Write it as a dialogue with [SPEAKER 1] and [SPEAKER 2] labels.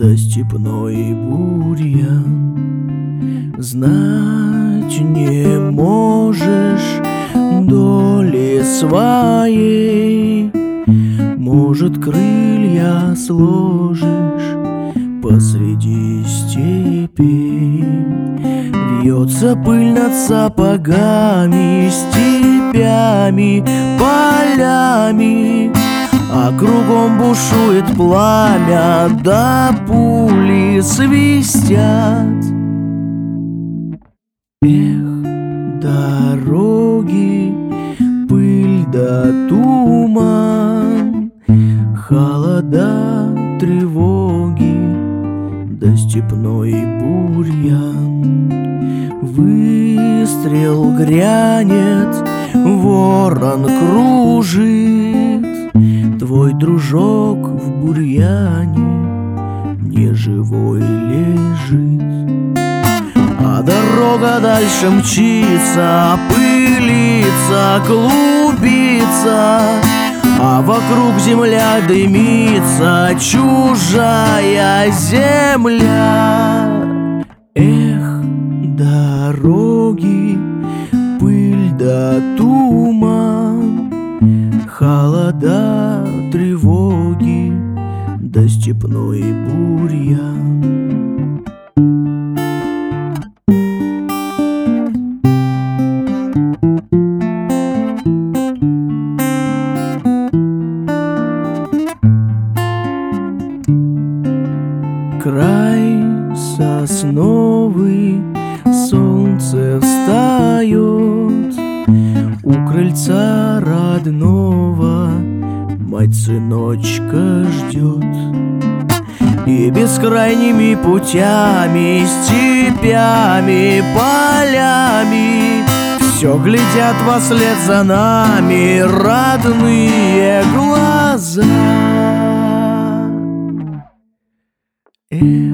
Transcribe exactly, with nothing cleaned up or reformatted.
[SPEAKER 1] да степной бурьян. Знать не можешь доли своей, может, крылья сложишь посреди степей. Вьется пыль над сапогами, степями, полями, а кругом бушует пламя, да пули свистят. Эх, дороги, пыль да туман, холода, тревоги, да степной бурьян. Выстрел грянет, ворон кружит, твой дружок в бурьяне неживой лежит. А дорога дальше мчится, пылится, клубится, а вокруг земля дымится, чужая земля. Эх, дороги, пыль да туман, холода, тревоги, да степной бурьян. Край сосновый, солнце встает, у крыльца родного мать сыночка ждет. И бескрайними путями, степями, полями все глядят вослед за нами родные глаза. Эх,